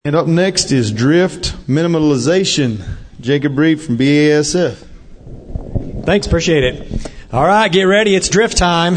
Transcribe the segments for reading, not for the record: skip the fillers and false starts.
And up next is drift minimalization. Jacob Reed from BASF. Thanks, appreciate it. All right, get ready. It's drift time.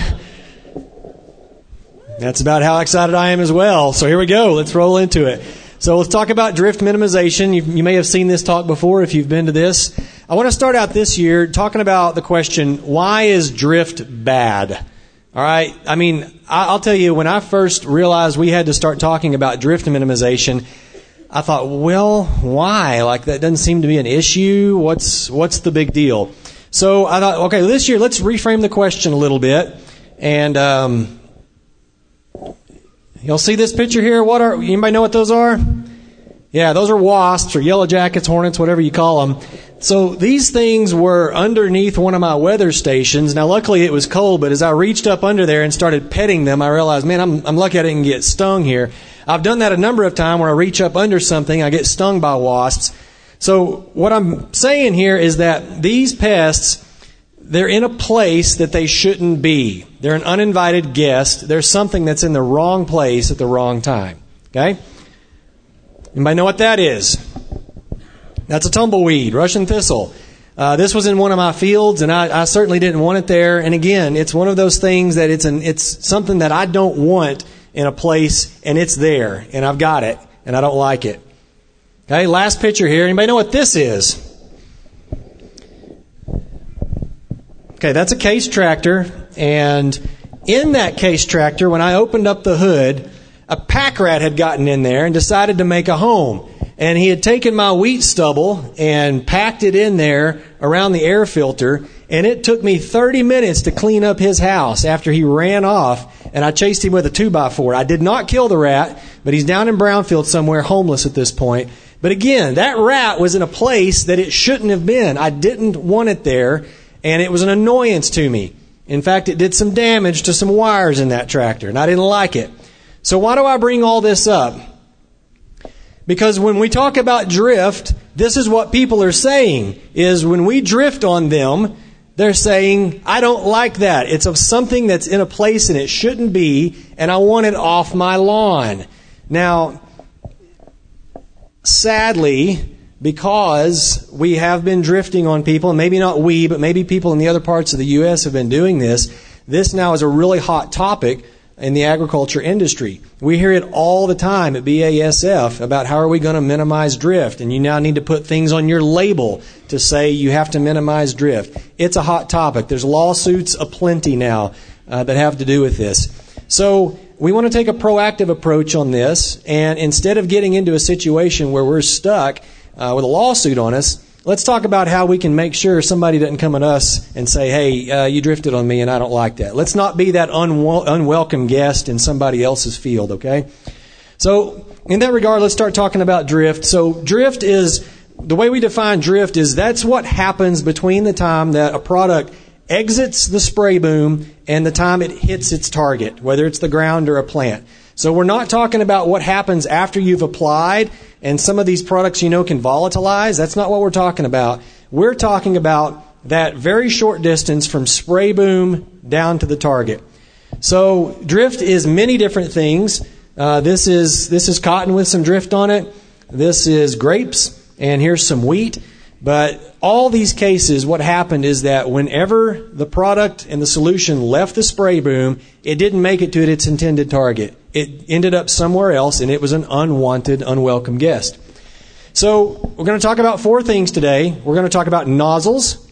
That's about how excited I am as well. So here we go. Let's roll into it. So let's talk about drift minimization. You may have seen this talk before if you've been to this. I want to start out this year talking about the question, why is drift bad? All right. I mean, I'll tell you, when I first realized we had to start talking about drift minimization, I thought, well, why? Like, that doesn't seem to be an issue. What's the big deal? So I thought, okay, this year, let's reframe the question a little bit. And you'll see this picture here. Anybody know what those are? Yeah, those are wasps or yellow jackets, hornets, whatever you call them. So these things were underneath one of my weather stations. Now, luckily it was cold, but as I reached up under there and started petting them, I realized, man, I'm lucky I didn't get stung here. I've done that a number of times where I reach up under something, I get stung by wasps. So what I'm saying here is that these pests, they're in a place that they shouldn't be. They're an uninvited guest. There's something that's in the wrong place at the wrong time. Okay? Anybody know what that is? That's a tumbleweed, Russian thistle. This was in one of my fields, and I certainly didn't want it there. And again, it's one of those things that it's something that I don't want in a place, and it's there, and I've got it, and I don't like it. Okay, last picture here. Anybody know what this is? Okay, that's a Case tractor, and in that Case tractor, when I opened up the hood, a pack rat had gotten in there and decided to make a home. And he had taken my wheat stubble and packed it in there around the air filter, and it took me 30 minutes to clean up his house after he ran off, and I chased him with a 2x4. I did not kill the rat, but he's down in Brownfield somewhere, homeless at this point. But again, that rat was in a place that it shouldn't have been. I didn't want it there, and it was an annoyance to me. In fact, it did some damage to some wires in that tractor, and I didn't like it. So why do I bring all this up? Because when we talk about drift, this is what people are saying, is when we drift on them, they're saying, I don't like that. It's of something that's in a place and it shouldn't be, and I want it off my lawn. Now, sadly, because we have been drifting on people, and maybe not we, but maybe people in the other parts of the U.S. have been doing this now is a really hot topic in the agriculture industry. We hear it all the time at BASF about how are we going to minimize drift, and you now need to put things on your label to say you have to minimize drift. It's a hot topic. There's lawsuits aplenty now that have to do with this. So we want to take a proactive approach on this, and instead of getting into a situation where we're stuck with a lawsuit on us, let's talk about how we can make sure somebody doesn't come at us and say, hey, you drifted on me and I don't like that. Let's not be that unwelcome guest in somebody else's field, okay? So in that regard, let's start talking about drift. So drift is, the way we define drift is that's what happens between the time that a product exits the spray boom and the time it hits its target, whether it's the ground or a plant. So we're not talking about what happens after you've applied, and some of these products, can volatilize. That's not what we're talking about. We're talking about that very short distance from spray boom down to the target. So drift is many different things. This is cotton with some drift on it. This is grapes, and here's some wheat. But all these cases, what happened is that whenever the product and the solution left the spray boom, it didn't make it to its intended target. It ended up somewhere else, and it was an unwanted, unwelcome guest. So we're going to talk about 4 things today. We're going to talk about nozzles,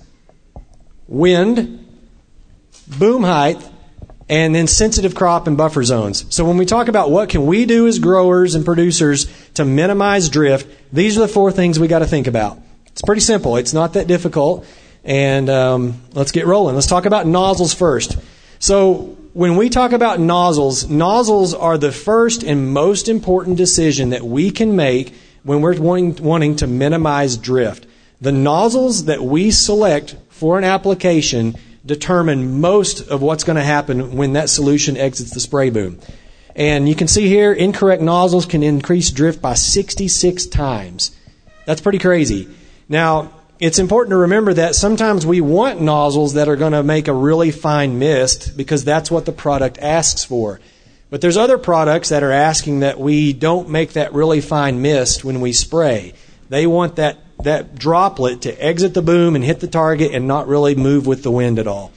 wind, boom height, and then sensitive crop and buffer zones. So when we talk about what can we do as growers and producers to minimize drift, these are the 4 things we got to think about. It's pretty simple. It's not that difficult. And let's get rolling. Let's talk about nozzles first. So when we talk about nozzles are the first and most important decision that we can make when we're wanting to minimize drift. The nozzles that we select for an application determine most of what's going to happen when that solution exits the spray boom. And you can see here, incorrect nozzles can increase drift by 66 times. That's pretty crazy. Now, it's important to remember that sometimes we want nozzles that are going to make a really fine mist because that's what the product asks for. But there's other products that are asking that we don't make that really fine mist when we spray. They want that droplet to exit the boom and hit the target and not really move with the wind at all.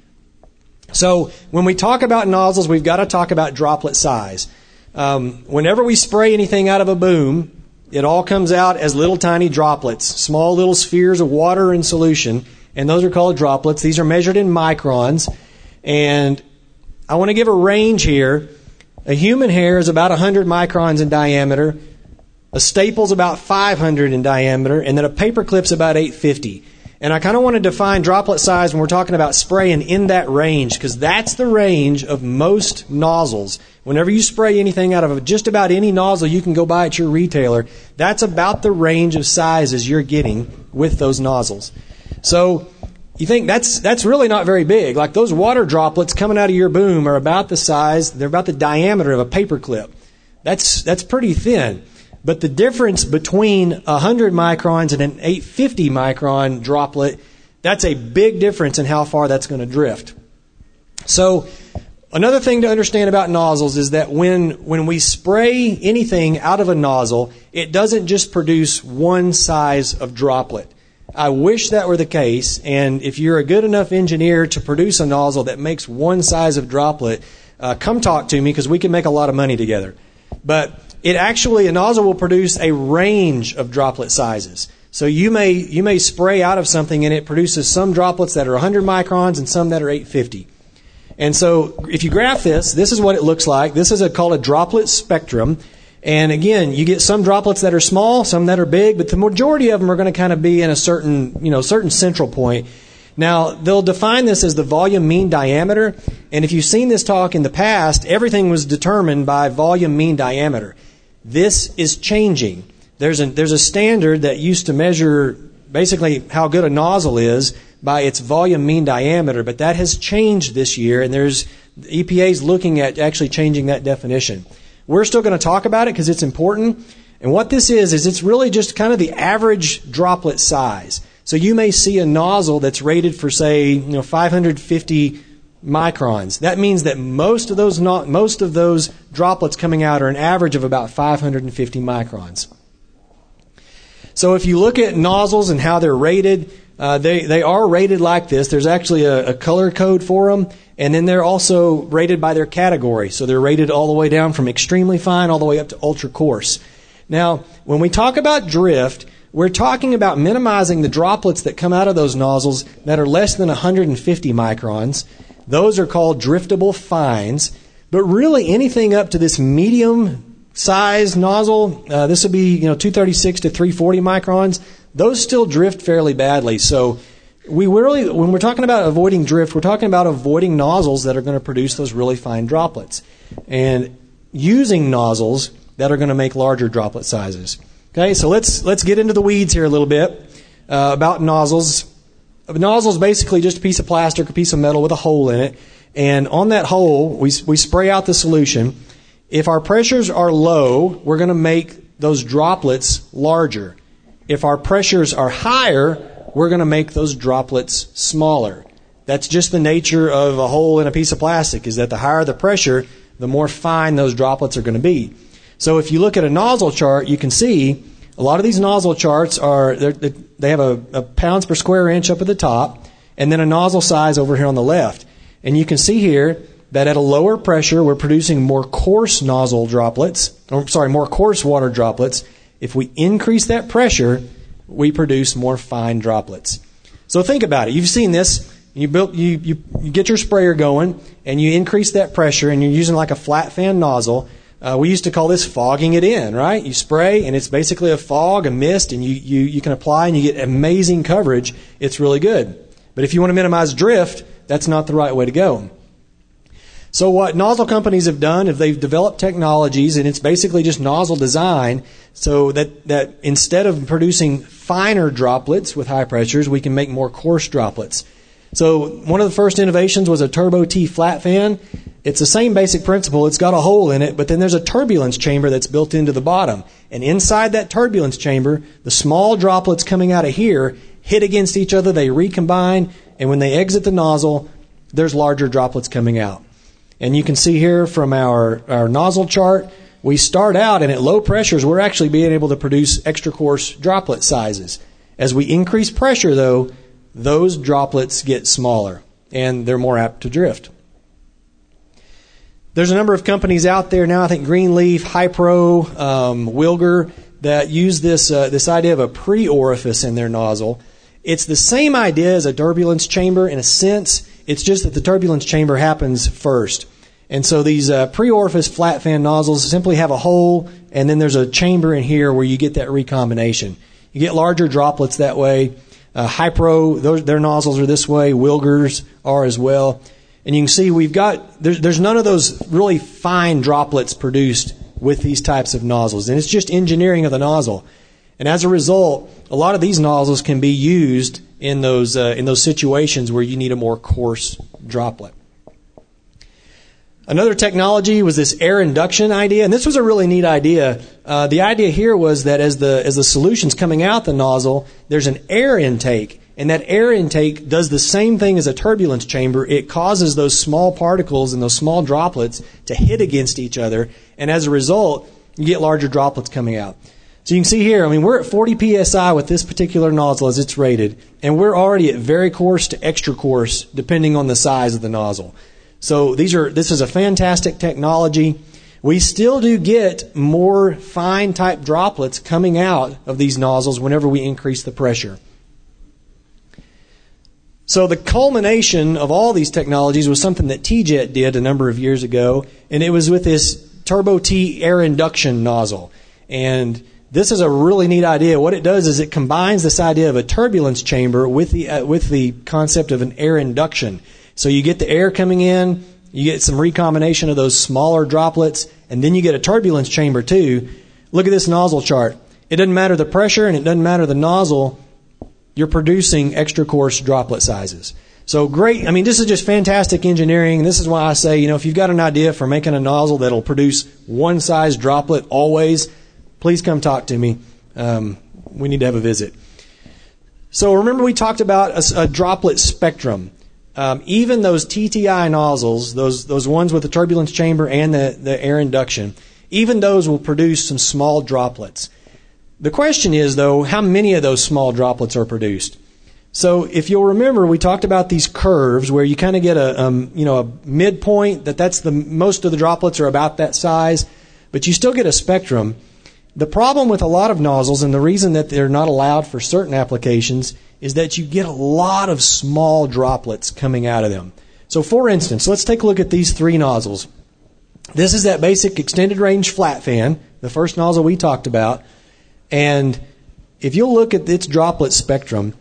So when we talk about nozzles, we've got to talk about droplet size. Whenever we spray anything out of a boom, it all comes out as little tiny droplets, small little spheres of water in solution, and those are called droplets. These are measured in microns, and I want to give a range here. A human hair is about 100 microns in diameter. A staple's about 500 in diameter, and then a paper clip's about 850. And I kind of want to define droplet size when we're talking about spraying in that range, because that's the range of most nozzles. Whenever you spray anything out of just about any nozzle you can go buy at your retailer, that's about the range of sizes you're getting with those nozzles. So you think that's really not very big. Like those water droplets coming out of your boom are about the size, they're about the diameter of a paper clip. That's pretty thin. But the difference between 100 microns and an 850 micron droplet, that's a big difference in how far that's going to drift. So another thing to understand about nozzles is that when we spray anything out of a nozzle, it doesn't just produce one size of droplet. I wish that were the case, and if you're a good enough engineer to produce a nozzle that makes one size of droplet, come talk to me because we can make a lot of money together. But a nozzle will produce a range of droplet sizes. So you may spray out of something and it produces some droplets that are 100 microns and some that are 850. And so if you graph this is what it looks like. This is called a droplet spectrum. And again, you get some droplets that are small, some that are big, but the majority of them are going to kind of be in a certain central point. Now, they'll define this as the volume mean diameter. And if you've seen this talk in the past, everything was determined by volume mean diameter. This is changing. There's a standard that used to measure basically how good a nozzle is by its volume mean diameter, but that has changed this year, and the EPA is looking at actually changing that definition. We're still going to talk about it because it's important. And what this is it's really just kind of the average droplet size. So you may see a nozzle that's rated for, say, 550 microns. That means that most of those droplets coming out are an average of about 550 microns. So if you look at nozzles and how they're rated, they are rated like this. There's actually a color code for them, and then they're also rated by their category. So they're rated all the way down from extremely fine all the way up to ultra coarse. Now, when we talk about drift, we're talking about minimizing the droplets that come out of those nozzles that are less than 150 microns. Those are called driftable fines. But really anything up to this medium size nozzle, this would be 236 to 340 microns, those still drift fairly badly. So when we're talking about avoiding drift, we're talking about avoiding nozzles that are going to produce those really fine droplets and using nozzles that are going to make larger droplet sizes. Okay, so let's get into the weeds here a little bit about nozzles. A nozzle is basically just a piece of plastic, a piece of metal with a hole in it, and on that hole we spray out the solution. If our pressures are low, we're going to make those droplets larger. If our pressures are higher, we're going to make those droplets smaller. That's just the nature of a hole in a piece of plastic, is that the higher the pressure, the more fine those droplets are going to be. So if you look at a nozzle chart, you can see a lot of these nozzle charts they have a pounds per square inch up at the top, and then a nozzle size over here on the left. And you can see here that at a lower pressure, we're producing more coarse nozzle droplets, more coarse water droplets. If we increase that pressure, we produce more fine droplets. So think about it. You've seen this. You get your sprayer going, and you increase that pressure, and you're using like a flat fan nozzle. We used to call this fogging it in, right? You spray, and it's basically a fog, a mist, and you can apply, and you get amazing coverage. It's really good. But if you want to minimize drift, that's not the right way to go. So what nozzle companies have done is they've developed technologies, and it's basically just nozzle design, so that instead of producing finer droplets with high pressures, we can make more coarse droplets. So one of the first innovations was a Turbo T flat fan. It's the same basic principle. It's got a hole in it, but then there's a turbulence chamber that's built into the bottom. And inside that turbulence chamber, the small droplets coming out of here hit against each other, they recombine, and when they exit the nozzle, there's larger droplets coming out. And you can see here from our nozzle chart, we start out, and at low pressures, we're actually being able to produce extra coarse droplet sizes. As we increase pressure, though, those droplets get smaller, and they're more apt to drift. There's a number of companies out there now, I think Greenleaf, Hypro, Wilger, that use this idea of a pre-orifice in their nozzle. It's the same idea as a turbulence chamber in a sense. It's just that the turbulence chamber happens first. And so these pre-orifice flat fan nozzles simply have a hole, and then there's a chamber in here where you get that recombination. You get larger droplets that way. Hypro, their nozzles are this way. Wilgers are as well. And you can see there's none of those really fine droplets produced with these types of nozzles. And it's just engineering of the nozzle. And as a result, a lot of these nozzles can be used in those situations where you need a more coarse droplet. Another technology was this air induction idea, and this was a really neat idea. The idea here was that as the solution's coming out the nozzle, there's an air intake, and that air intake does the same thing as a turbulence chamber. It causes those small particles and those small droplets to hit against each other, and as a result, you get larger droplets coming out. So you can see here, we're at 40 psi with this particular nozzle as it's rated, and we're already at very coarse to extra coarse, depending on the size of the nozzle. So this is a fantastic technology. We still do get more fine type droplets coming out of these nozzles whenever we increase the pressure. So the culmination of all these technologies was something that T-Jet did a number of years ago, and it was with this Turbo T air induction nozzle. And this is a really neat idea. What it does is it combines this idea of a turbulence chamber with the concept of an air induction. So you get the air coming in, you get some recombination of those smaller droplets, and then you get a turbulence chamber too. Look at this nozzle chart. It doesn't matter the pressure and it doesn't matter the nozzle. You're producing extra coarse droplet sizes. So great. This is just fantastic engineering. This is why I say, if you've got an idea for making a nozzle that'll produce one size droplet always, please come talk to me. We need to have a visit. So remember we talked about a droplet spectrum. Even those TTI nozzles, those ones with the turbulence chamber and the air induction, even those will produce some small droplets. The question is, though, how many of those small droplets are produced? So if you'll remember, we talked about these curves where you kind of get a midpoint that's most of the droplets are about that size, but you still get a spectrum. The problem with a lot of nozzles, and the reason that they're not allowed for certain applications, is that you get a lot of small droplets coming out of them. So for instance, let's take a look at these three nozzles. This is that basic extended range flat fan, the first nozzle we talked about. And if you'll look at its droplet spectrum,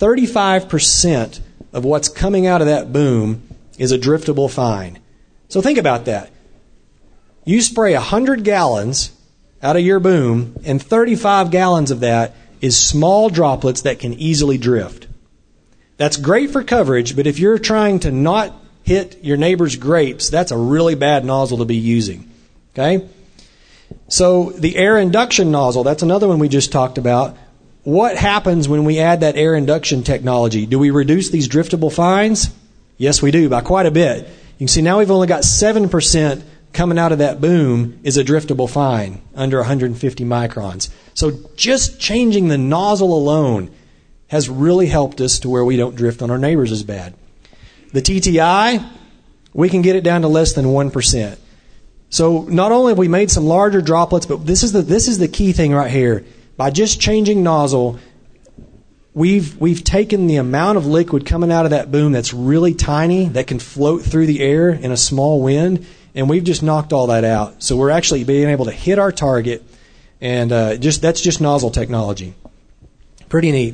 35% of what's coming out of that boom is a driftable fine. So think about that. You spray 100 gallons out of your boom, and 35 gallons of that is small droplets that can easily drift. That's great for coverage, but if you're trying to not hit your neighbor's grapes, that's a really bad nozzle to be using. Okay? So the air induction nozzle, that's another one we just talked about. What happens when we add that air induction technology? Do we reduce these driftable fines? Yes, we do, by quite a bit. You can see now we've only got 7% coming out of that boom is a driftable fine under 150 microns. So just changing the nozzle alone has really helped us to where we don't drift on our neighbors as bad. The TTI, we can get it down to less than 1%. So not only have we made some larger droplets, but this is the key thing right here. By just changing nozzle, we've taken the amount of liquid coming out of that boom that's really tiny, that can float through the air in a small wind, and we've just knocked all that out. So we're actually being able to hit our target, and that's just nozzle technology. Pretty neat.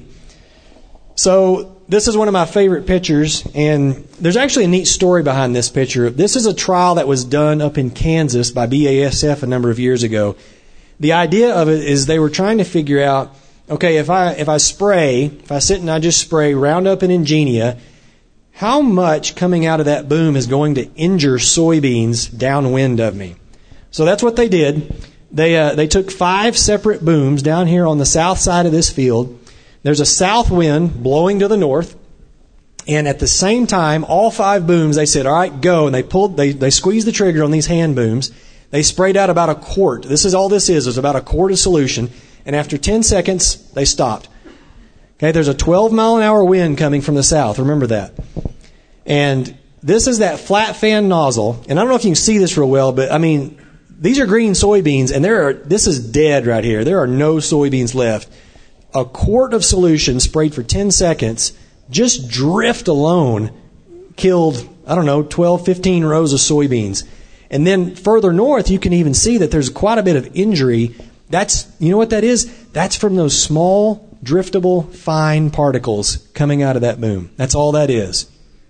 So this is one of my favorite pictures, and there's actually a neat story behind this picture. This is a trial that was done up in Kansas by BASF a number of years ago. The idea of it is they were trying to figure out, okay, if I sit and I just spray Roundup and Ingenia, how much coming out of that boom is going to injure soybeans downwind of me? So that's what they did. They took 5 separate booms down here on the south side of this field. There's a south wind blowing to the north, And at the same time, all 5 booms, they said, all right, go. And they squeezed the trigger on these hand booms. They sprayed out about a quart. This is all this is about a quart of solution. And after 10 seconds, they stopped. Okay, there's a 12-mile-an-hour wind coming from the south. Remember that. And this is that flat fan nozzle. And I don't know if you can see this real well, but I mean, these are green soybeans, and this is dead right here. There are no soybeans left. A quart of solution sprayed for 10 seconds, just drift alone, killed, 12, 15 rows of soybeans. And then further north, you can even see that there's quite a bit of injury. You know what that is? That's from those small, driftable, fine particles coming out of that boom. That's all that is.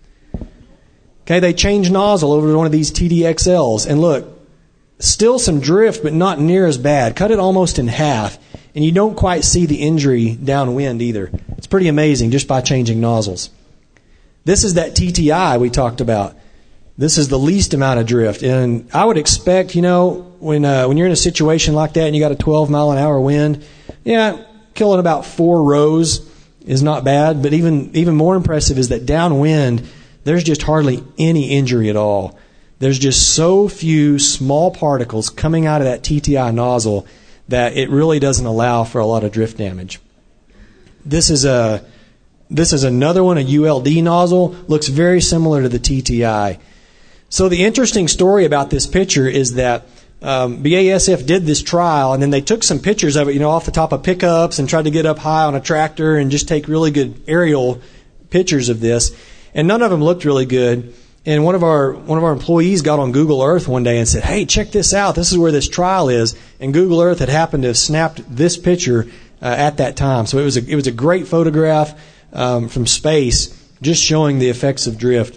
Okay, they changed nozzle over to one of these TDXLs, and look, still some drift, but not near as bad. Cut it almost in half, and you don't quite see the injury downwind either. It's pretty amazing just by changing nozzles. This is that TTI we talked about. This is the least amount of drift, and I would expect, when you're in a situation like that and you got a 12-mile-an-hour wind, killing about 4 rows is not bad. But even more impressive is that downwind, there's just hardly any injury at all. There's just so few small particles coming out of that TTI nozzle that it really doesn't allow for a lot of drift damage. This is another one, a ULD nozzle. Looks very similar to the TTI. So the interesting story about this picture is that BASF did this trial, and then they took some pictures of it, off the top of pickups and tried to get up high on a tractor and just take really good aerial pictures of this. And none of them looked really good. And one of our employees got on Google Earth one day and said, "Hey, check this out. This is where this trial is." And Google Earth had happened to have snapped this picture at that time. So it was a great photograph from space, just showing the effects of drift.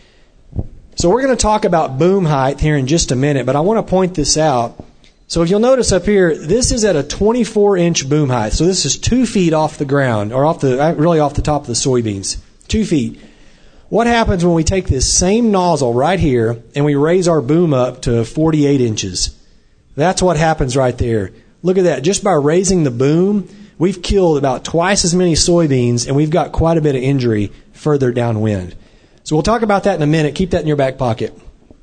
So we're going to talk about boom height here in just a minute, but I want to point this out. So if you'll notice up here, this is at a 24-inch boom height. So this is 2 feet off the ground, or off the top of the soybeans. 2 feet. What happens when we take this same nozzle right here and we raise our boom up to 48 inches? That's what happens right there. Look at that. Just by raising the boom, we've killed about twice as many soybeans, and we've got quite a bit of injury further downwind. So we'll talk about that in a minute. Keep that in your back pocket.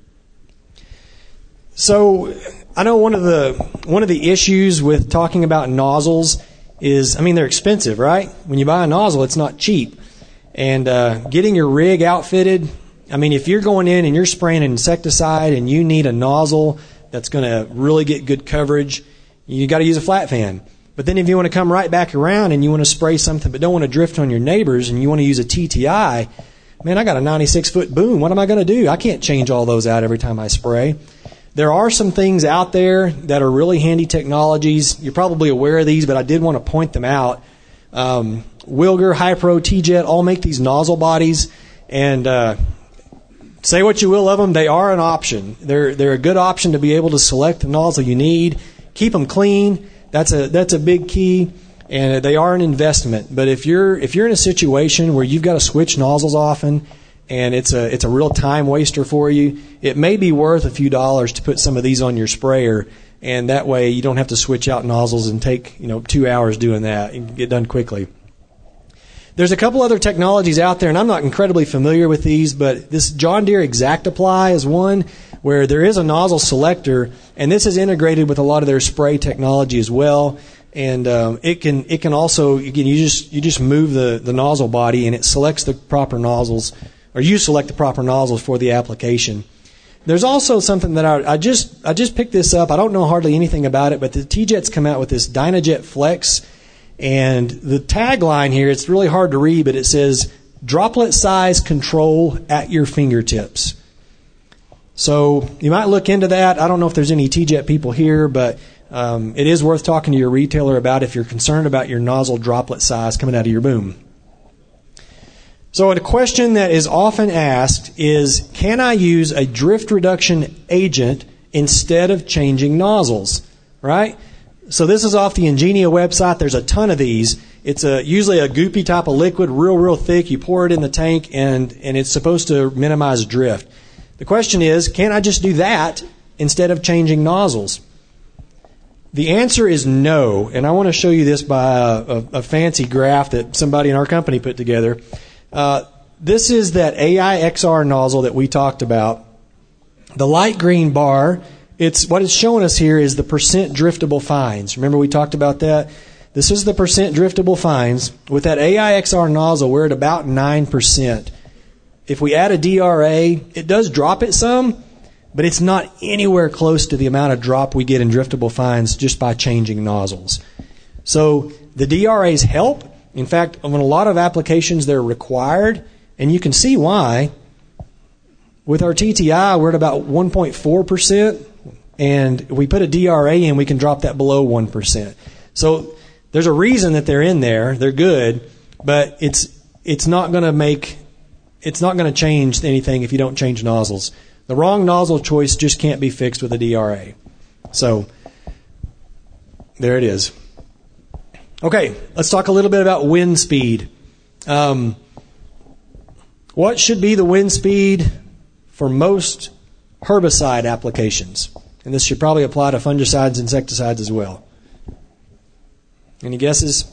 So I know one of the issues with talking about nozzles is, they're expensive, right? When you buy a nozzle, it's not cheap. And getting your rig outfitted, if you're going in and you're spraying an insecticide and you need a nozzle that's going to really get good coverage, you got to use a flat fan. But then if you want to come right back around and you want to spray something but don't want to drift on your neighbors and you want to use a TTI, man, I got a 96-foot boom. What am I going to do? I can't change all those out every time I spray. There are some things out there that are really handy technologies. You're probably aware of these, but I did want to point them out. Wilger, Hypro, T-Jet all make these nozzle bodies, and say what you will of them, they are an option. They're a good option to be able to select the nozzle you need. Keep them clean. That's a big key, and they are an investment. But if you're in a situation where you've got to switch nozzles often, and it's a real time waster for you, it may be worth a few dollars to put some of these on your sprayer, and that way you don't have to switch out nozzles and take 2 hours doing that and get done quickly. There's a couple other technologies out there, and I'm not incredibly familiar with these, but this John Deere ExactApply is one where there is a nozzle selector, and this is integrated with a lot of their spray technology as well. And it can also, again, you just move the nozzle body, and it selects the proper nozzles, or you select the proper nozzles for the application. There's also something that I just picked this up. I don't know hardly anything about it, but the T-Jet's come out with this Dynajet Flex. And the tagline here, it's really hard to read, but it says, droplet size control at your fingertips. So you might look into that. I don't know if there's any T-Jet people here, but it is worth talking to your retailer about if you're concerned about your nozzle droplet size coming out of your boom. So a question that is often asked is, can I use a drift reduction agent instead of changing nozzles? Right? So this is off the Ingenia website. There's a ton of these. It's usually a goopy type of liquid, real thick. You pour it in the tank, and it's supposed to minimize drift. The question is, can I just do that instead of changing nozzles? The answer is no, and I want to show you this by a fancy graph that somebody in our company put together. this is that AIXR nozzle that we talked about. The light green bar, what it's showing us here is the percent driftable fines. Remember we talked about that? This is the percent driftable fines. With that AIXR nozzle, we're at about 9%. If we add a DRA, it does drop it some, but it's not anywhere close to the amount of drop we get in driftable fines just by changing nozzles. So the DRAs help. In fact, on a lot of applications, they're required, and you can see why. With our TTI, we're at about 1.4%, and if we put a DRA in, we can drop that below 1%. So there's a reason that they're in there. They're good, but it's not going to change anything if you don't change nozzles. The wrong nozzle choice just can't be fixed with a DRA. So there it is. Okay, let's talk a little bit about wind speed. What should be the wind speed for most herbicide applications? And this should probably apply to fungicides, insecticides as well. Any guesses?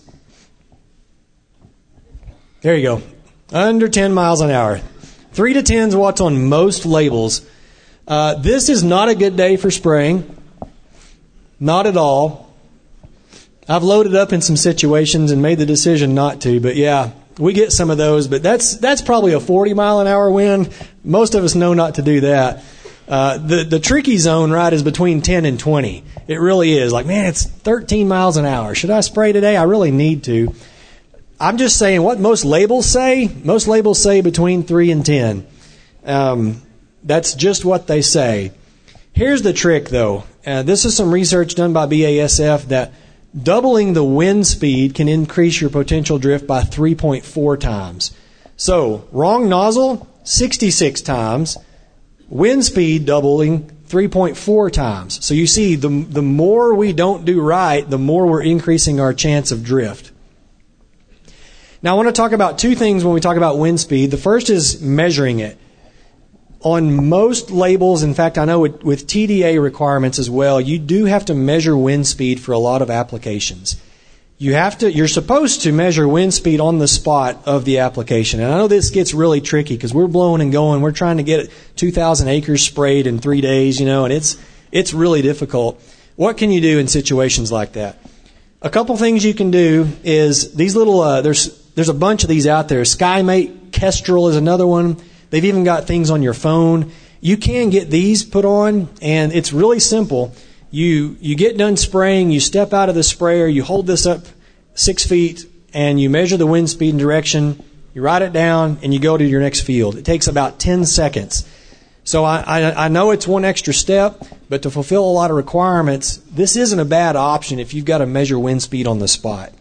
There you go. Under 10 miles an hour. 3 to 10 is what's on most labels. This is not a good day for spraying. Not at all. I've loaded up in some situations and made the decision not to, but yeah, we get some of those, but that's probably a 40 mile an hour wind. Most of us know not to do that. The tricky zone, right, is between 10 and 20. It really is. Like, man, it's 13 miles an hour. Should I spray today? I really need to. I'm just saying what most labels say. Most labels say between 3 and 10. That's just what they say. Here's the trick, though. This is some research done by BASF that doubling the wind speed can increase your potential drift by 3.4 times. So, wrong nozzle, 66 times. Wind speed doubling 3.4 times. So you see, the more we don't do right, the more we're increasing our chance of drift. Now I want to talk about two things when we talk about wind speed. The first is measuring it. On most labels, in fact I know with TDA requirements as well, you do have to measure wind speed for a lot of applications. You're supposed to measure wind speed on the spot of the application. And I know this gets really tricky because we're blowing and going. We're trying to get 2,000 acres sprayed in 3 days, and it's really difficult. What can you do in situations like that? A couple things you can do is these little, there's a bunch of these out there. SkyMate, Kestrel is another one. They've even got things on your phone. You can get these put on, and it's really simple. You get done spraying, you step out of the sprayer, you hold this up 6 feet, and you measure the wind speed and direction, you write it down, and you go to your next field. It takes about 10 seconds. So I know it's one extra step, but to fulfill a lot of requirements, this isn't a bad option if you've got to measure wind speed on the spot.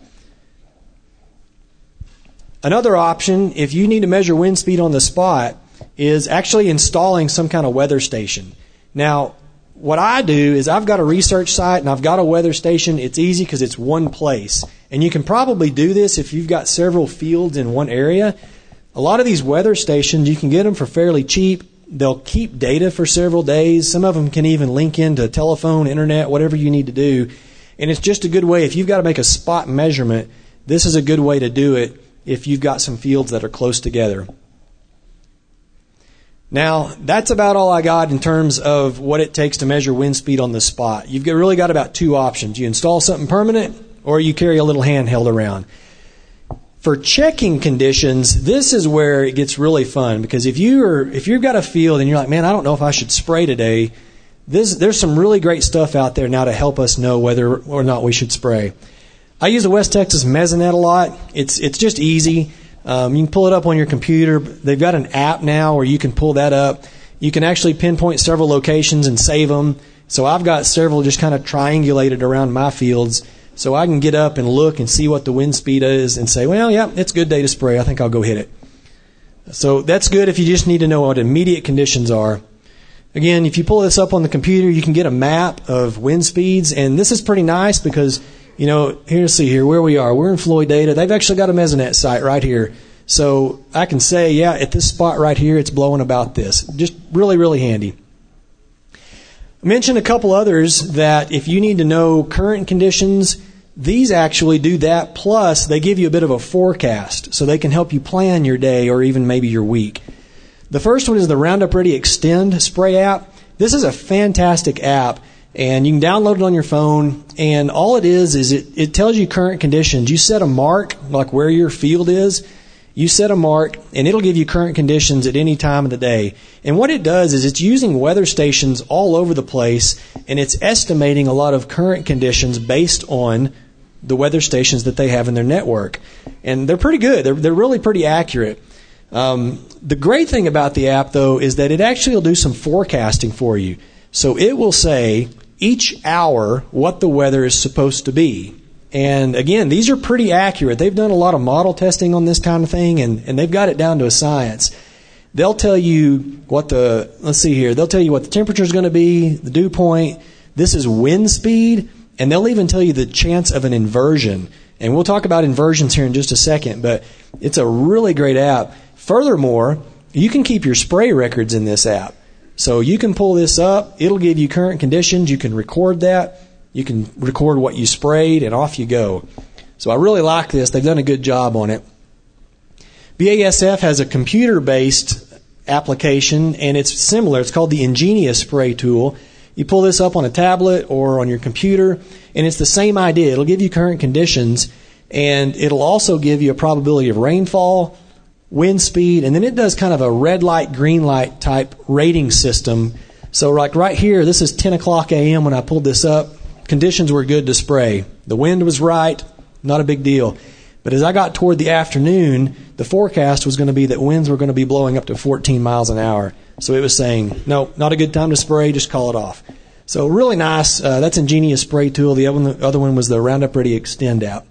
Another option, if you need to measure wind speed on the spot, is actually installing some kind of weather station. Now, what I do is I've got a research site and I've got a weather station. It's easy because it's one place. And you can probably do this if you've got several fields in one area. A lot of these weather stations, you can get them for fairly cheap. They'll keep data for several days. Some of them can even link into telephone, internet, whatever you need to do. And it's just a good way. If you've got to make a spot measurement, this is a good way to do it if you've got some fields that are close together. Now, that's about all I got in terms of what it takes to measure wind speed on the spot. You've really got about two options. You install something permanent, or you carry a little handheld around. For checking conditions, this is where it gets really fun, because if you've got a field and you're like, man, I don't know if I should spray today, there's some really great stuff out there now to help us know whether or not we should spray. I use the West Texas Mesonet a lot. It's just easy. You can pull it up on your computer. They've got an app now where you can pull that up. You can actually pinpoint several locations and save them. So I've got several just kind of triangulated around my fields, so I can get up and look and see what the wind speed is and say, well, yeah, it's a good day to spray. I think I'll go hit it. So that's good if you just need to know what immediate conditions are. Again, if you pull this up on the computer, you can get a map of wind speeds, and this is pretty nice because here, where we are. We're in Floyd Data. They've actually got a Mesonet site right here. So I can say, yeah, at this spot right here, it's blowing about this. Just really, really handy. I mentioned a couple others that if you need to know current conditions, These actually do that, plus they give you a bit of a forecast, so they can help you plan your day or even maybe your week. The first one is the Roundup Ready Extend spray app. This is a fantastic app, and you can download it on your phone, and all it is it tells you current conditions. You set a mark, like where your field is. You set a mark, and it'll give you current conditions at any time of the day. And what it does is it's using weather stations all over the place, and it's estimating a lot of current conditions based on the weather stations that they have in their network. And they're pretty good. They're really pretty accurate. The great thing about the app, though, is that it actually will do some forecasting for you. So it will say each hour what the weather is supposed to be. And again, these are pretty accurate. They've done a lot of model testing on this kind of thing, and they've got it down to a science. They'll tell you what they'll tell you what the temperature is going to be, the dew point. This is wind speed, and they'll even tell you the chance of an inversion. And we'll talk about inversions here in just a second, but it's a really great app. Furthermore, you can keep your spray records in this app. So you can pull this up. It'll give you current conditions. You can record that. You can record what you sprayed, and off you go. So I really like this. They've done a good job on it. BASF has a computer-based application, and it's similar. It's called the Ingenia Spray Tool. You pull this up on a tablet or on your computer, and it's the same idea. It'll give you current conditions, and it'll also give you a probability of rainfall, wind speed, and then it does kind of a red light, green light type rating system. So like right here, this is 10 o'clock a.m. when I pulled this up. Conditions were good to spray. The wind was right, not a big deal. But as I got toward the afternoon, the forecast was going to be that winds were going to be blowing up to 14 miles an hour. So it was saying, no, not a good time to spray, just call it off. So really nice. That's Ingenia Spray Tool. The other one was the Roundup Ready Extend app.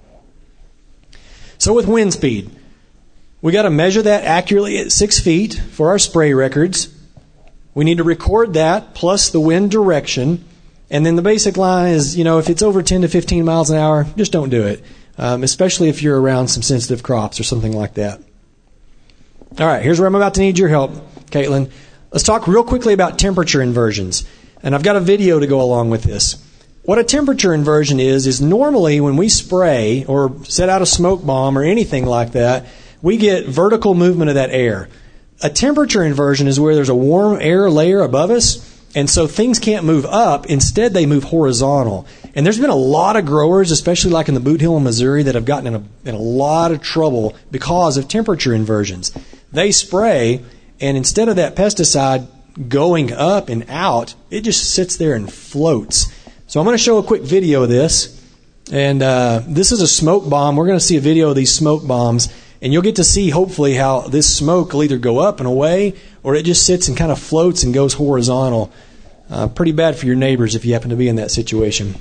So with wind speed, we got to measure that accurately at 6 feet for our spray records. We need to record that plus the wind direction. And then the basic line is, if it's over 10 to 15 miles an hour, just don't do it, especially if you're around some sensitive crops or something like that. All right, here's where I'm about to need your help, Caitlin. Let's talk real quickly about temperature inversions. And I've got a video to go along with this. What a temperature inversion is normally when we spray or set out a smoke bomb or anything like that, we get vertical movement of that air. A temperature inversion is where there's a warm air layer above us, and so things can't move up. Instead, they move horizontal. And there's been a lot of growers, especially like in the Boot Hill in Missouri, that have gotten in a lot of trouble because of temperature inversions. They spray, and instead of that pesticide going up and out, it just sits there and floats. So I'm going to show a quick video of this. And this is a smoke bomb. We're going to see a video of these smoke bombs. And you'll get to see, hopefully, how this smoke will either go up and away, or it just sits and kind of floats and goes horizontal. Pretty bad for your neighbors if you happen to be in that situation.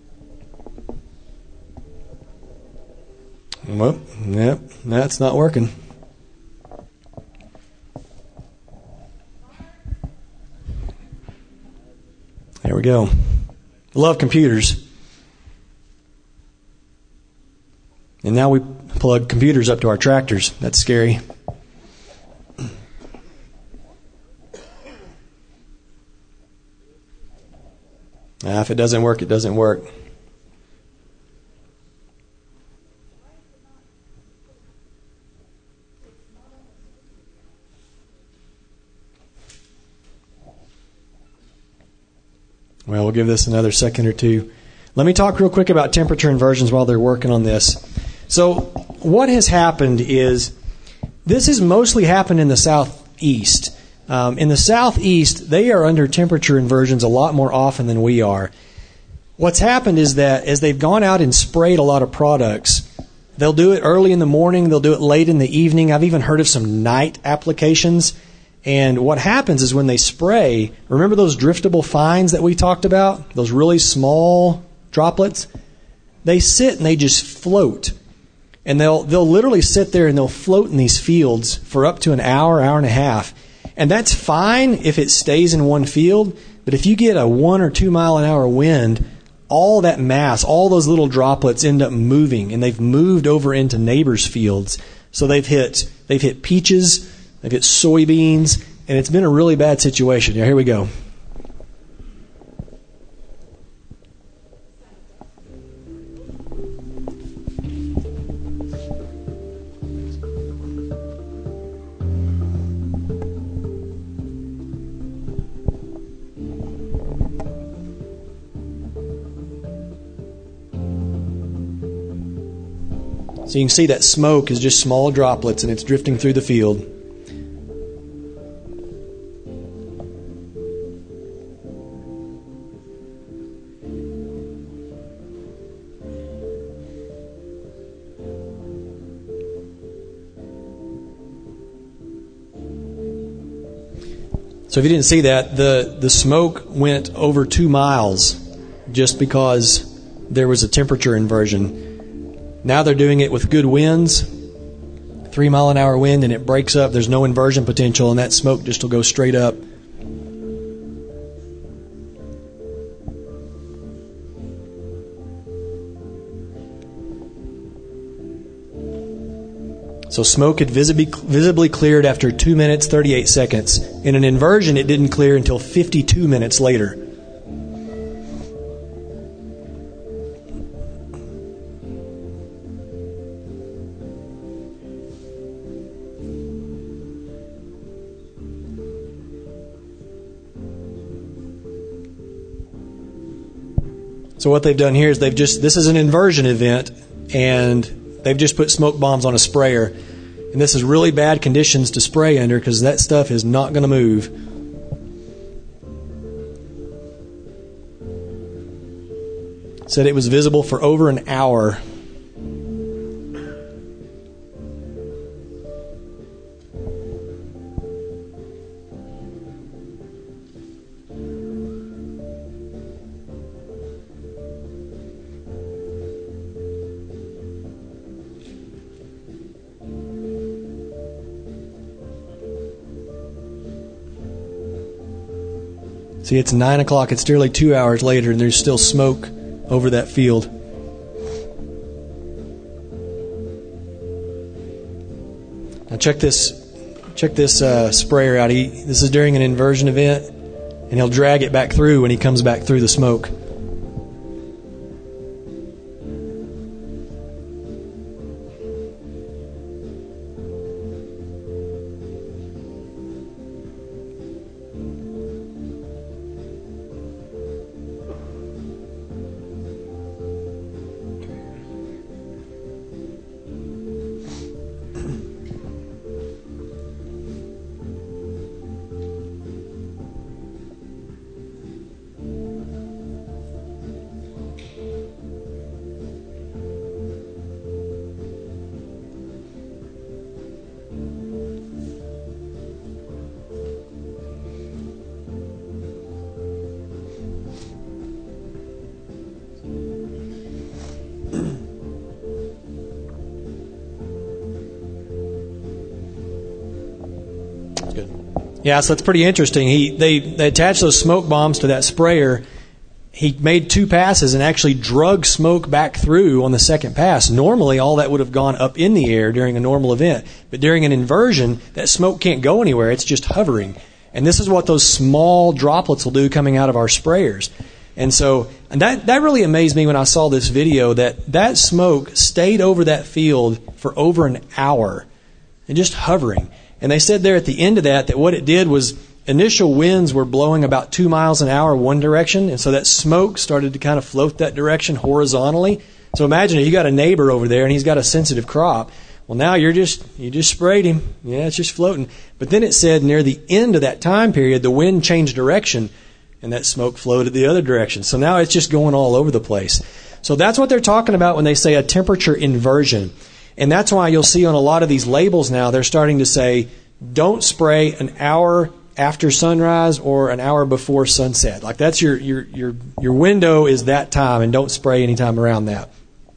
Well, yep, that's not working. There we go. I love computers. And now we plug computers up to our tractors. That's scary. If it doesn't work, it doesn't work. Well, we'll give this another second or two. Let me talk real quick about temperature inversions while they're working on this. So what has happened is this has mostly happened in the southeast. In the southeast, they are under temperature inversions a lot more often than we are. What's happened is that as they've gone out and sprayed a lot of products, they'll do it early in the morning, they'll do it late in the evening. I've even heard of some night applications. And what happens is when they spray, remember those driftable fines that we talked about? Those really small droplets? They sit and they just float. And they'll literally sit there and they'll float in these fields for up to an hour, hour and a half. And that's fine if it stays in one field. But if you get a 1 or 2 mile an hour wind, all that mass, all those little droplets end up moving. And they've moved over into neighbors' fields. So they've hit peaches, they've hit soybeans, and it's been a really bad situation. Here we go. So you can see that smoke is just small droplets and it's drifting through the field. So if you didn't see that, the smoke went over 2 miles just because there was a temperature inversion. Now they're doing it with good winds, 3 mile an hour wind, and it breaks up. There's no inversion potential, and that smoke just will go straight up. So smoke had visibly cleared after 2 minutes, 38 seconds. In an inversion, it didn't clear until 52 minutes later. So what they've done here is this is an inversion event, and they've just put smoke bombs on a sprayer. And this is really bad conditions to spray under because that stuff is not going to move. Said it was visible for over an hour. See, it's 9 o'clock. It's nearly 2 hours later, and there's still smoke over that field. Now check this sprayer out. This is during an inversion event, and he'll drag it back through when he comes back through the smoke. Yeah, so that's pretty interesting. They attached those smoke bombs to that sprayer. He made 2 passes and actually drug smoke back through on the second pass. Normally, all that would have gone up in the air during a normal event. But during an inversion, that smoke can't go anywhere. It's just hovering. And this is what those small droplets will do coming out of our sprayers. And so that really amazed me when I saw this video, that smoke stayed over that field for over an hour and just hovering. And they said there at the end of that what it did was initial winds were blowing about 2 miles an hour one direction, and so that smoke started to kind of float that direction horizontally. So imagine if you got a neighbor over there and he's got a sensitive crop. Well, now you just sprayed him. Yeah, it's just floating. But then it said near the end of that time period, the wind changed direction, and that smoke floated the other direction. So now it's just going all over the place. So that's what they're talking about when they say a temperature inversion. And that's why you'll see on a lot of these labels now, they're starting to say, don't spray an hour after sunrise or an hour before sunset. Like that's your window is that time, and don't spray any time around that.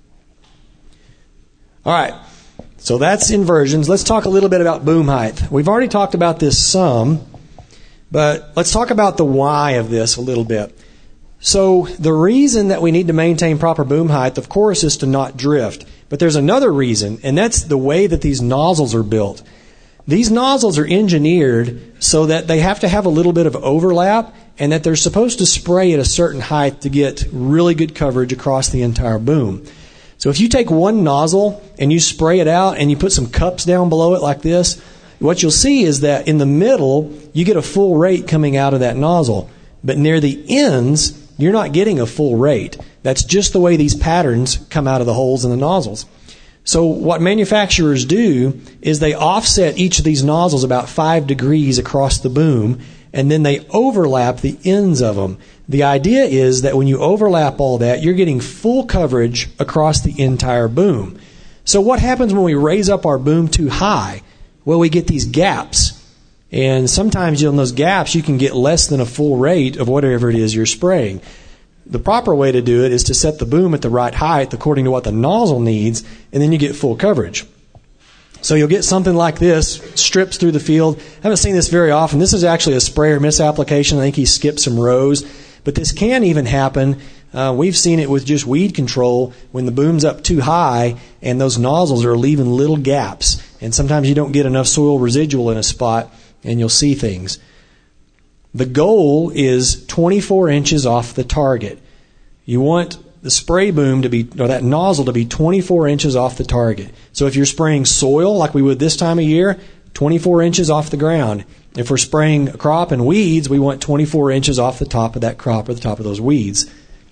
All right. So that's inversions. Let's talk a little bit about boom height. We've already talked about this some, but let's talk about the why of this a little bit. So the reason that we need to maintain proper boom height, of course, is to not drift. But there's another reason, and that's the way that these nozzles are built. These nozzles are engineered so that they have to have a little bit of overlap, and that they're supposed to spray at a certain height to get really good coverage across the entire boom. So if you take one nozzle and you spray it out and you put some cups down below it like this, what you'll see is that in the middle, you get a full rate coming out of that nozzle. But near the ends, you're not getting a full rate. That's just the way these patterns come out of the holes in the nozzles. So what manufacturers do is they offset each of these nozzles about 5 degrees across the boom, and then they overlap the ends of them. The idea is that when you overlap all that, you're getting full coverage across the entire boom. So what happens when we raise up our boom too high? Well, we get these gaps. And sometimes in those gaps, you can get less than a full rate of whatever it is you're spraying. The proper way to do it is to set the boom at the right height according to what the nozzle needs, and then you get full coverage. So you'll get something like this, strips through the field. I haven't seen this very often. This is actually a sprayer misapplication. I think he skipped some rows. But this can even happen. We've seen it with just weed control when the boom's up too high and those nozzles are leaving little gaps. And sometimes you don't get enough soil residual in a spot and you'll see things. The goal is 24 inches off the target. You want the spray boom to be, or that nozzle to be 24 inches off the target. So if you're spraying soil like we would this time of year, 24 inches off the ground. If we're spraying a crop and weeds, we want 24 inches off the top of that crop or the top of those weeds.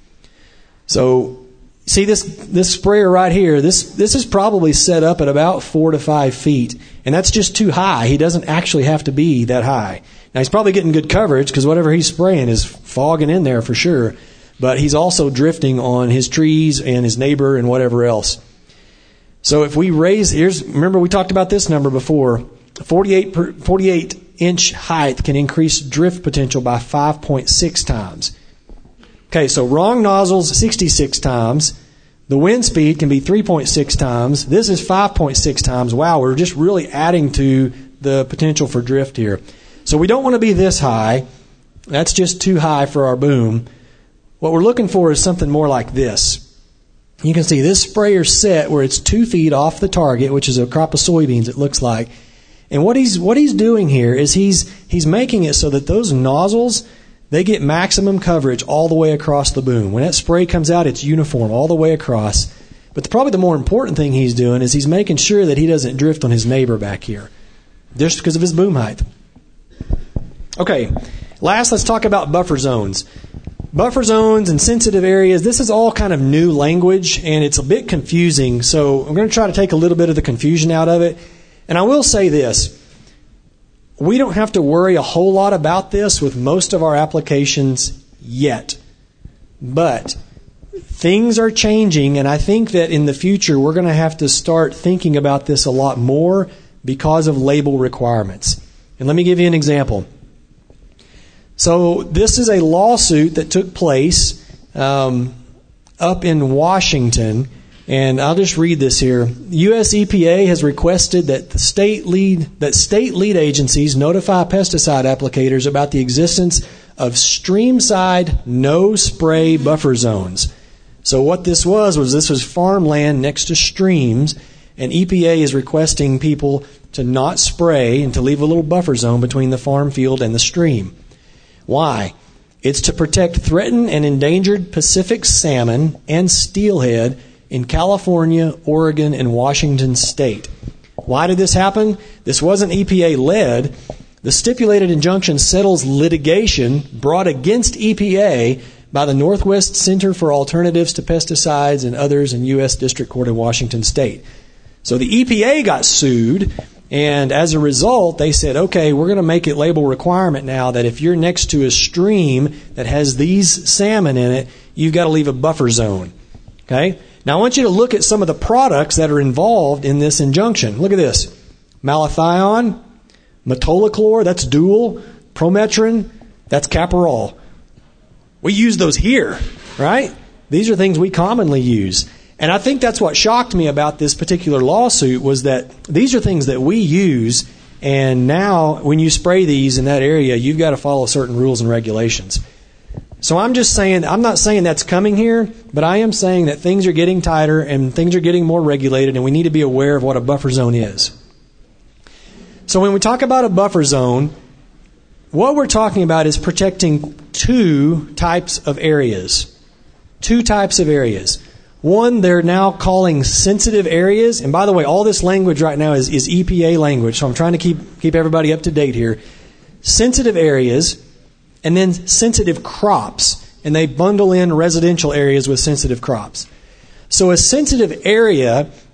So see this sprayer right here, this is probably set up at about 4 to 5 feet. And that's just too high. He doesn't actually have to be that high. Now he's probably getting good coverage because whatever he's spraying is fogging in there for sure. But he's also drifting on his trees and his neighbor and whatever else. So if we raise, remember we talked about this number before, 48 inch height can increase drift potential by 5.6 times. Okay, so wrong nozzles 66 times. The wind speed can be 3.6 times. This is 5.6 times. Wow, we're just really adding to the potential for drift here. So we don't want to be this high. That's just too high for our boom. What we're looking for is something more like this. You can see this sprayer set where it's 2 feet off the target, which is a crop of soybeans, it looks like. And what he's doing here is he's making it so that those nozzles, they get maximum coverage all the way across the boom. When that spray comes out, it's uniform all the way across. But probably the more important thing he's doing is he's making sure that he doesn't drift on his neighbor back here, just because of his boom height. Okay, last, let's talk about buffer zones. Buffer zones and sensitive areas, this is all kind of new language, and it's a bit confusing. So I'm going to try to take a little bit of the confusion out of it. And I will say this. We don't have to worry a whole lot about this with most of our applications yet. But things are changing, and I think that in the future we're going to have to start thinking about this a lot more because of label requirements. And let me give you an example. So this is a lawsuit that took place up in Washington, and I'll just read this here. U.S. EPA has requested that state lead agencies notify pesticide applicators about the existence of streamside no-spray buffer zones. So what this was farmland next to streams, and EPA is requesting people to not spray and to leave a little buffer zone between the farm field and the stream. Why? It's to protect threatened and endangered Pacific salmon and steelhead in California, Oregon, and Washington State. Why did this happen? This wasn't EPA-led. The stipulated injunction settles litigation brought against EPA by the Northwest Center for Alternatives to Pesticides and others in U.S. District Court in Washington State. So the EPA got sued, and as a result, they said, okay, we're going to make it label requirement now that if you're next to a stream that has these salmon in it, you've got to leave a buffer zone. Okay? Now I want you to look at some of the products that are involved in this injunction. Look at this. Malathion, metolachlor, that's dual. Prometrin, that's Caparol. We use those here, right? These are things we commonly use. And I think that's what shocked me about this particular lawsuit was that these are things that we use, and now when you spray these in that area, you've got to follow certain rules and regulations. So I'm not saying that's coming here, but I am saying that things are getting tighter and things are getting more regulated, and we need to be aware of what a buffer zone is. So when we talk about a buffer zone, what we're talking about is protecting two types of areas. Two types of areas. One, they're now calling sensitive areas. And by the way, all this language right now is EPA language, so I'm trying to keep everybody up to date here. Sensitive areas, and then sensitive crops. And they bundle in residential areas with sensitive crops. So a sensitive area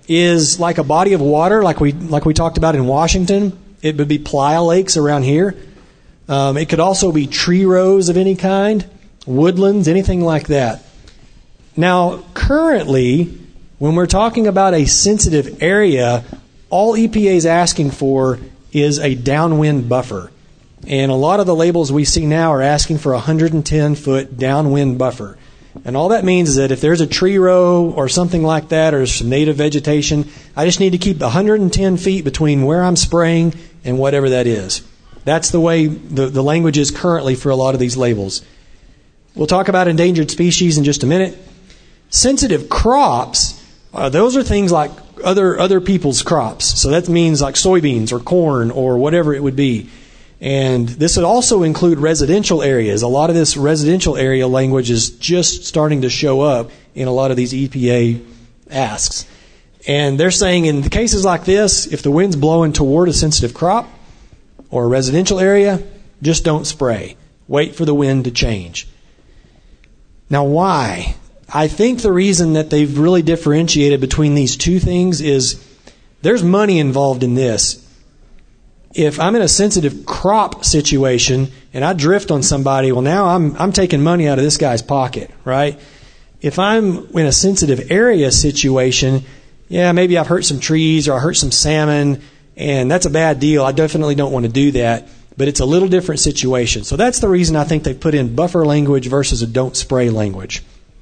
is like a body of water, like we talked about in Washington. It would be playa lakes around here. It could also be tree rows of any kind, woodlands, anything like that. Now, currently, when we're talking about a sensitive area, all EPA is asking for is a downwind buffer. And a lot of the labels we see now are asking for a 110-foot downwind buffer. And all that means is that if there's a tree row or something like that or some native vegetation, I just need to keep 110 feet between where I'm spraying and whatever that is. That's the way the language is currently for a lot of these labels. We'll talk about endangered species in just a minute. Sensitive crops, those are things like other people's crops. So that means like soybeans or corn or whatever it would be. And this would also include residential areas. A lot of this residential area language is just starting to show up in a lot of these EPA asks. And they're saying in cases like this, if the wind's blowing toward a sensitive crop or a residential area, just don't spray. Wait for the wind to change. Now, why? I think the reason that they've really differentiated between these two things is there's money involved in this. If I'm in a sensitive crop situation and I drift on somebody, well, now I'm taking money out of this guy's pocket, right? If I'm in a sensitive area situation, yeah, maybe I've hurt some trees or I hurt some salmon, and that's a bad deal. I definitely don't want to do that, but it's a little different situation. So that's the reason I think they've put in buffer language versus a don't spray language.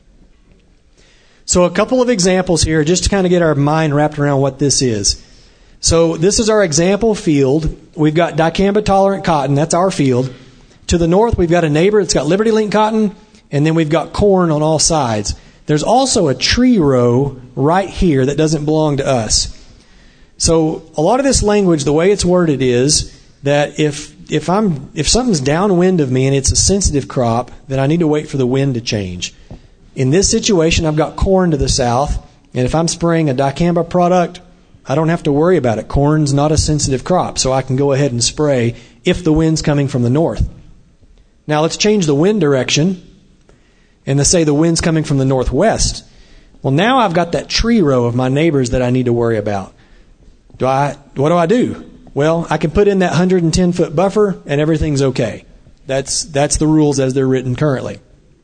So a couple of examples here just to kind of get our mind wrapped around what this is. So this is our example field. We've got dicamba-tolerant cotton. That's our field. To the north, we've got a neighbor that's got Liberty Link cotton, and then we've got corn on all sides. There's also a tree row right here that doesn't belong to us. So a lot of this language, the way it's worded is that if something's downwind of me and it's a sensitive crop, then I need to wait for the wind to change. In this situation, I've got corn to the south, and if I'm spraying a dicamba product, I don't have to worry about it. Corn's not a sensitive crop, so I can go ahead and spray if the wind's coming from the north. Now let's change the wind direction, and let's say the wind's coming from the northwest. Well, now I've got that tree row of my neighbors that I need to worry about. What do I do? Well, I can put in that 110-foot buffer, and everything's okay. That's the rules as they're written currently.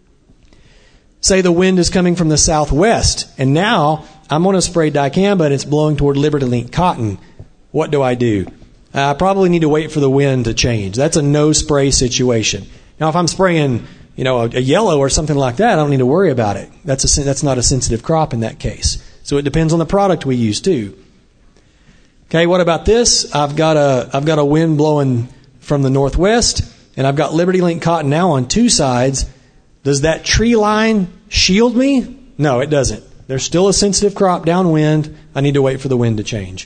Say the wind is coming from the southwest, and now I'm going to spray dicamba and it's blowing toward Liberty Link cotton. What do? I probably need to wait for the wind to change. That's a no spray situation. Now, if I'm spraying, a yellow or something like that, I don't need to worry about it. That's not a sensitive crop in that case. So it depends on the product we use too. Okay, what about this? I've got a wind blowing from the northwest, and I've got Liberty Link cotton now on two sides. Does that tree line shield me? No, it doesn't. There's still a sensitive crop downwind. I need to wait for the wind to change.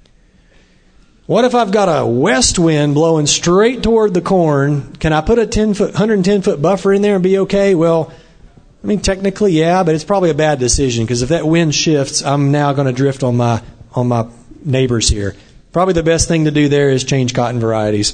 What if I've got a west wind blowing straight toward the corn? Can I put a 110-foot buffer in there and be okay? Well, technically, yeah, but it's probably a bad decision because if that wind shifts, I'm now going to drift on my neighbors here. Probably the best thing to do there is change cotton varieties.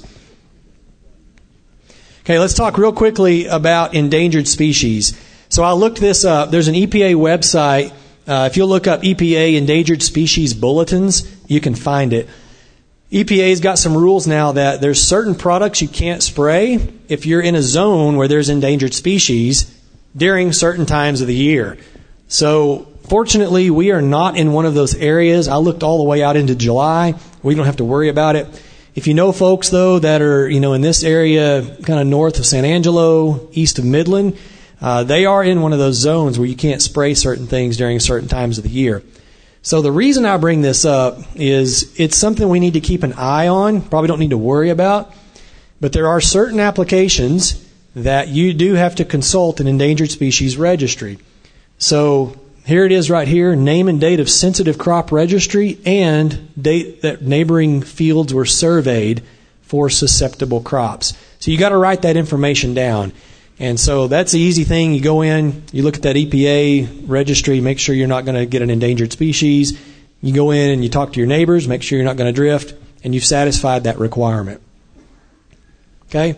Okay, let's talk real quickly about endangered species. So I looked this up. There's an EPA website. If you'll look up EPA Endangered Species Bulletins, you can find it. EPA's got some rules now that there's certain products you can't spray if you're in a zone where there's endangered species during certain times of the year. So fortunately, we are not in one of those areas. I looked all the way out into July. We don't have to worry about it. If you know folks, though, that are, in this area kind of north of San Angelo, east of Midland, they are in one of those zones where you can't spray certain things during certain times of the year. So the reason I bring this up is it's something we need to keep an eye on, probably don't need to worry about, but there are certain applications that you do have to consult an endangered species registry. So here it is right here, name and date of sensitive crop registry and date that neighboring fields were surveyed for susceptible crops. So you got to write that information down. And so that's the easy thing. You go in, you look at that EPA registry, make sure you're not going to get an endangered species. You go in and you talk to your neighbors, make sure you're not going to drift, and you've satisfied that requirement. Okay?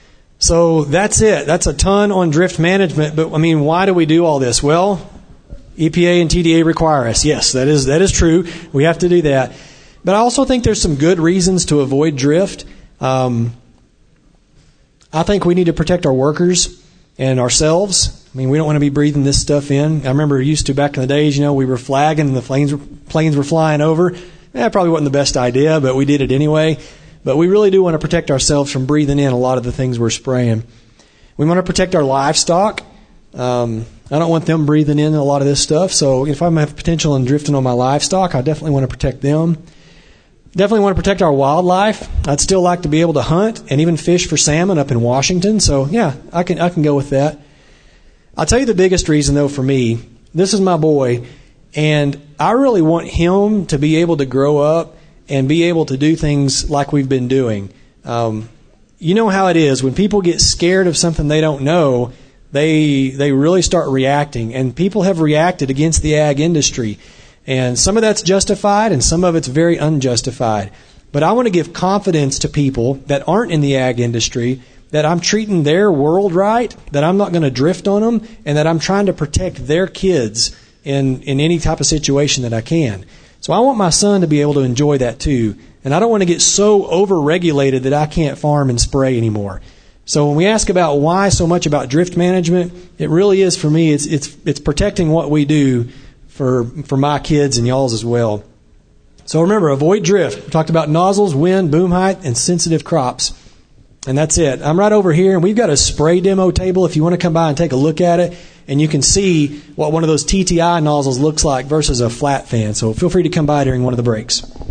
So that's it. That's a ton on drift management. But, why do we do all this? Well, EPA and TDA require us. Yes, that is true. We have to do that. But I also think there's some good reasons to avoid drift. I think we need to protect our workers and ourselves. I mean, we don't want to be breathing this stuff in. I remember used to back in the days, we were flagging and the planes were flying over. That probably wasn't the best idea, but we did it anyway. But we really do want to protect ourselves from breathing in a lot of the things we're spraying. We want to protect our livestock. I don't want them breathing in a lot of this stuff. So if I have potential in drifting on my livestock, I definitely want to protect them. Definitely want to protect our wildlife. I'd still like to be able to hunt and even fish for salmon up in Washington. So yeah, I can go with that. I'll tell you the biggest reason though for me, this is my boy, and I really want him to be able to grow up and be able to do things like we've been doing. You know how it is. When people get scared of something they don't know, they really start reacting. And people have reacted against the ag industry. And some of that's justified and some of it's very unjustified. But I want to give confidence to people that aren't in the ag industry that I'm treating their world right, that I'm not going to drift on them, and that I'm trying to protect their kids in any type of situation that I can. So I want my son to be able to enjoy that too. And I don't want to get so over-regulated that I can't farm and spray anymore. So when we ask about why so much about drift management, it really is, for me, it's protecting what we do for my kids and y'all's as well. So remember, avoid drift. We talked about nozzles, wind, boom height, and sensitive crops. And that's it. I'm right over here, and we've got a spray demo table if you want to come by and take a look at it. And you can see what one of those TTI nozzles looks like versus a flat fan. So feel free to come by during one of the breaks.